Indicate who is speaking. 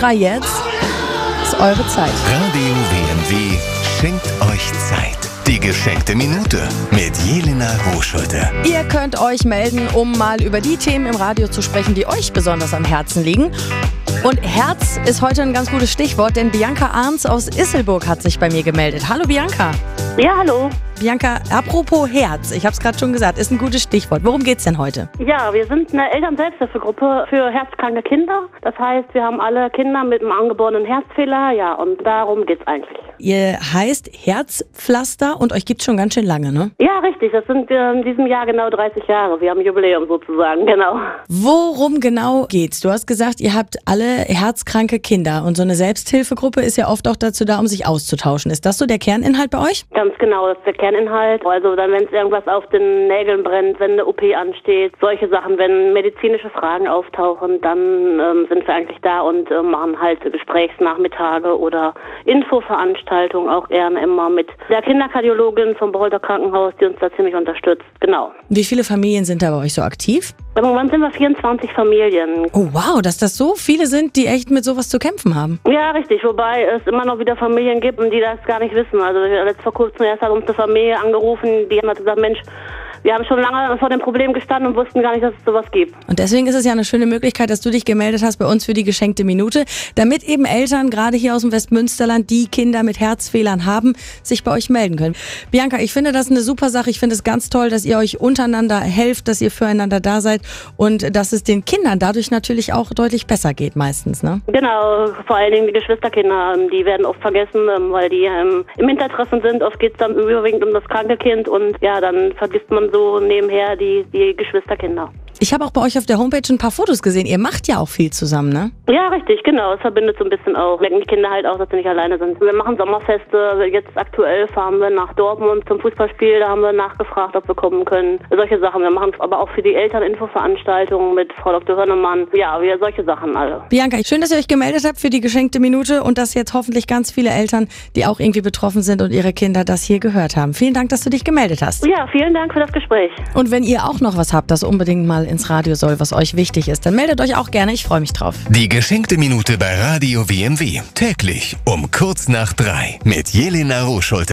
Speaker 1: 3 jetzt ist eure Zeit.
Speaker 2: Radio WMW schenkt euch Zeit. Die geschenkte Minute mit Jelena Rohschulte.
Speaker 1: Ihr könnt euch melden, um mal über die Themen im Radio zu sprechen, die euch besonders am Herzen liegen. Und Herz ist heute ein ganz gutes Stichwort, denn Bianca Arns aus Isselburg hat sich bei mir gemeldet. Hallo Bianca.
Speaker 3: Ja, hallo.
Speaker 1: Bianca, apropos Herz, ich habe es gerade schon gesagt, ist ein gutes Stichwort. Worum geht's denn heute?
Speaker 3: Ja, wir sind eine Eltern-Selbsthilfegruppe für herzkranke Kinder. Das heißt, wir haben alle Kinder mit einem angeborenen Herzfehler. Ja, und darum geht's eigentlich.
Speaker 1: Ihr heißt Herzpflaster und euch gibt's schon ganz schön lange, ne?
Speaker 3: Ja, richtig. Das sind in diesem Jahr genau 30 Jahre. Wir haben Jubiläum sozusagen, genau.
Speaker 1: Worum genau geht's? Du hast gesagt, ihr habt alle herzkranke Kinder und so eine Selbsthilfegruppe ist ja oft auch dazu da, um sich auszutauschen. Ist das so der Kerninhalt bei euch?
Speaker 3: Ganz genau, das ist der Kerninhalt. Also dann, wenn es irgendwas auf den Nägeln brennt, wenn eine OP ansteht, solche Sachen, wenn medizinische Fragen auftauchen, dann sind wir eigentlich da und machen halt Gesprächsnachmittage oder Infoveranstaltungen, auch gerne immer mit der Kinderkardiologin vom Beholder Krankenhaus, die uns da ziemlich unterstützt. Genau.
Speaker 1: Wie viele Familien sind da bei euch so aktiv?
Speaker 3: Im Moment sind wir 24 Familien.
Speaker 1: Oh wow, dass das so viele sind, die echt mit sowas zu kämpfen haben.
Speaker 3: Ja, richtig. Wobei es immer noch wieder Familien gibt, die das gar nicht wissen. Also letzt vor kurzem erst hat uns eine Familie angerufen, die haben halt gesagt, Mensch, wir haben schon lange vor dem Problem gestanden und wussten gar nicht, dass es sowas gibt.
Speaker 1: Und deswegen ist es ja eine schöne Möglichkeit, dass du dich gemeldet hast bei uns für die geschenkte Minute, damit eben Eltern, gerade hier aus dem Westmünsterland, die Kinder mit Herzfehlern haben, sich bei euch melden können. Bianca, ich finde das eine super Sache. Ich finde es ganz toll, dass ihr euch untereinander helft, dass ihr füreinander da seid und dass es den Kindern dadurch natürlich auch deutlich besser geht meistens, ne?
Speaker 3: Genau, vor allen Dingen die Geschwisterkinder, die werden oft vergessen, weil die im Hintertreffen sind. Oft geht es dann überwiegend um das kranke Kind und ja, dann vergisst man so nebenher die Geschwisterkinder.
Speaker 1: Ich habe auch bei euch auf der Homepage ein paar Fotos gesehen. Ihr macht ja auch viel zusammen, ne?
Speaker 3: Ja, richtig, genau. Es verbindet so ein bisschen auch. Merken die Kinder halt auch, dass sie nicht alleine sind. Wir machen Sommerfeste. Jetzt aktuell fahren wir nach Dortmund zum Fußballspiel. Da haben wir nachgefragt, ob wir kommen können. Solche Sachen. Wir machen aber auch für die Eltern Infoveranstaltungen mit Frau Dr. Hörnemann. Ja, wir solche Sachen alle.
Speaker 1: Bianca, schön, dass ihr euch gemeldet habt für die geschenkte Minute und dass jetzt hoffentlich ganz viele Eltern, die auch irgendwie betroffen sind und ihre Kinder das hier gehört haben. Vielen Dank, dass du dich gemeldet hast.
Speaker 3: Ja, vielen Dank für das Gespräch.
Speaker 1: Und wenn ihr auch noch was habt, das unbedingt mal ins Radio soll, was euch wichtig ist, dann meldet euch auch gerne. Ich freue mich drauf.
Speaker 2: Die geschenkte Minute bei Radio WMW. Täglich um kurz nach 3 mit Jelena Rohschulte.